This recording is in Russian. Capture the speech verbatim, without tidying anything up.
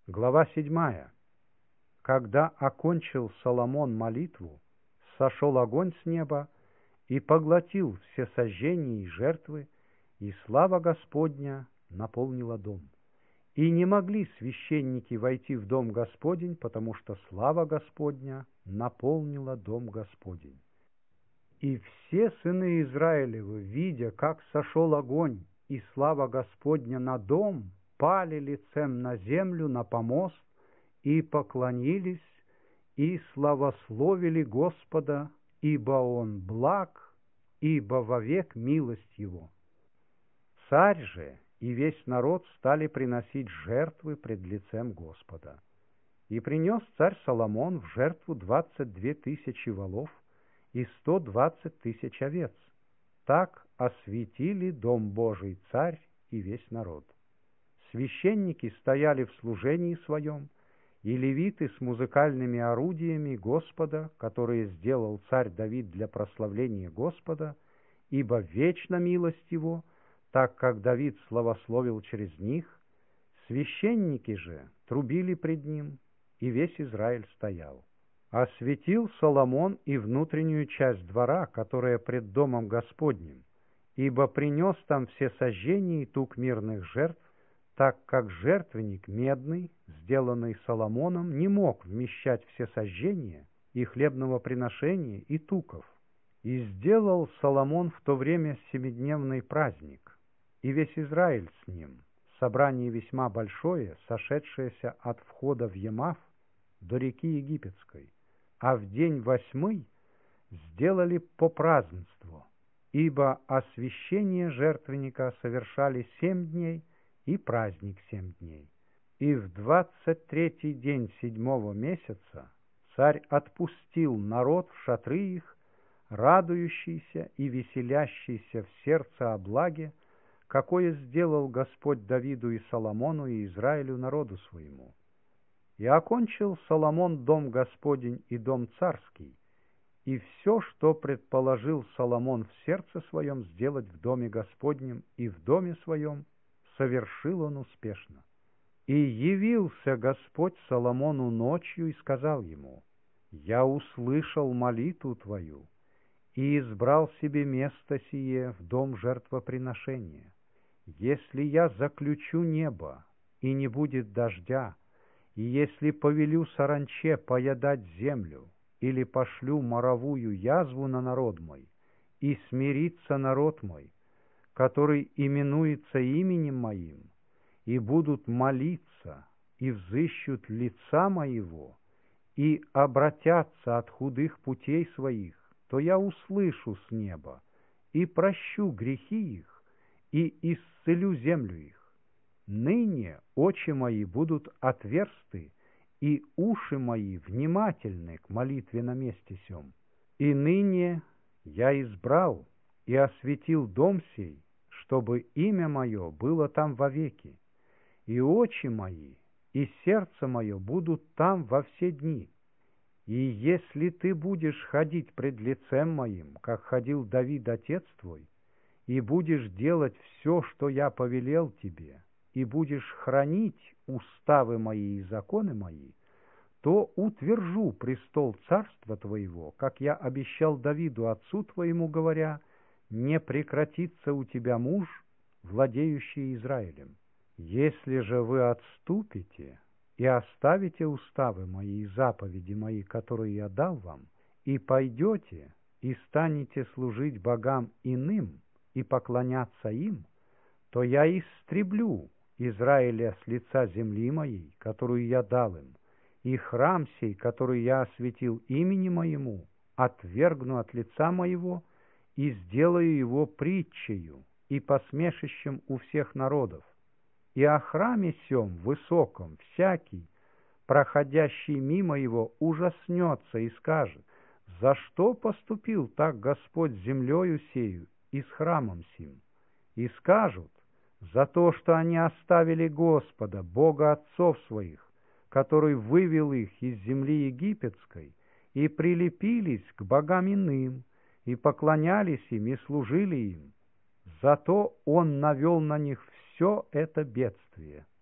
Глава седьмая. Когда окончил Соломон молитву, сошел огонь с неба и поглотил все сожжения и жертвы, и слава Господня наполнила дом. И не могли священники войти в дом Господень, потому что слава Господня наполнила дом Господень. И все сыны Израилевы, видя, как сошел огонь и слава Господня на дом, пали лицем на землю, на помост, и поклонились, и славословили Господа, ибо Он благ, ибо вовек милость Его. Царь же и весь народ стали приносить жертвы пред лицем Господа. И принес царь Соломон в жертву двадцать две тысячи волов и сто двадцать тысяч овец. Так осветили дом Божий царь и весь народ. Священники стояли в служении своем, и левиты с музыкальными орудиями Господа, которые сделал царь Давид для прославления Господа, ибо вечна милость его, так как Давид славословил через них. Священники же трубили пред ним, и весь Израиль стоял. Осветил Соломон и внутреннюю часть двора, которая пред домом Господним, ибо принес там все сожжения и тук мирных жертв, так как жертвенник медный, сделанный Соломоном, не мог вмещать все сожжения и хлебного приношения и туков. И сделал Соломон в то время семидневный праздник, и весь Израиль с ним, собрание весьма большое, сошедшееся от входа в Емав до реки Египетской, а в день восьмый сделали по празднеству, ибо освящение жертвенника совершали семь дней, и праздник семь дней. И в двадцать третий день седьмого месяца царь отпустил народ в шатры их, радующийся и веселящийся в сердце о благе, какое сделал Господь Давиду и Соломону и Израилю народу своему. И окончил Соломон дом Господень и дом царский, и все, что предположил Соломон в сердце своем сделать в доме Господнем и в доме своем, совершил он успешно. И явился Господь Соломону ночью и сказал ему: «Я услышал молитву твою и избрал себе место сие в дом жертвоприношения. Если я заключу небо, и не будет дождя, и если повелю саранче поедать землю, или пошлю моровую язву на народ мой, и смирится народ мой, который именуется именем моим, и будут молиться, и взыщут лица моего, и обратятся от худых путей своих, то я услышу с неба, и прощу грехи их, и исцелю землю их. Ныне очи мои будут отверсты, и уши мои внимательны к молитве на месте сем. И ныне я избрал и осветил дом сей, чтобы имя мое было там вовеки, и очи мои, и сердце мое будут там во все дни. И если ты будешь ходить пред лицем моим, как ходил Давид отец твой, и будешь делать все, что я повелел тебе, и будешь хранить уставы мои и законы мои, то утвержу престол царства твоего, как я обещал Давиду отцу твоему, говоря: не прекратится у тебя муж, владеющий Израилем. Если же вы отступите и оставите уставы мои и заповеди мои, которые я дал вам, и пойдете и станете служить богам иным и поклоняться им, то я истреблю Израиля с лица земли моей, которую я дал им, и храм сей, который я осветил имени моему, отвергну от лица моего и сделаю его притчею и посмешищем у всех народов. И о храме сем высоком всякий, проходящий мимо его, ужаснется и скажет: за что поступил так Господь с землею сею и с храмом сим? И скажут: за то, что они оставили Господа, Бога отцов своих, который вывел их из земли египетской, и прилепились к богам иным, и поклонялись им, и служили им. Зато Он навел на них все это бедствие.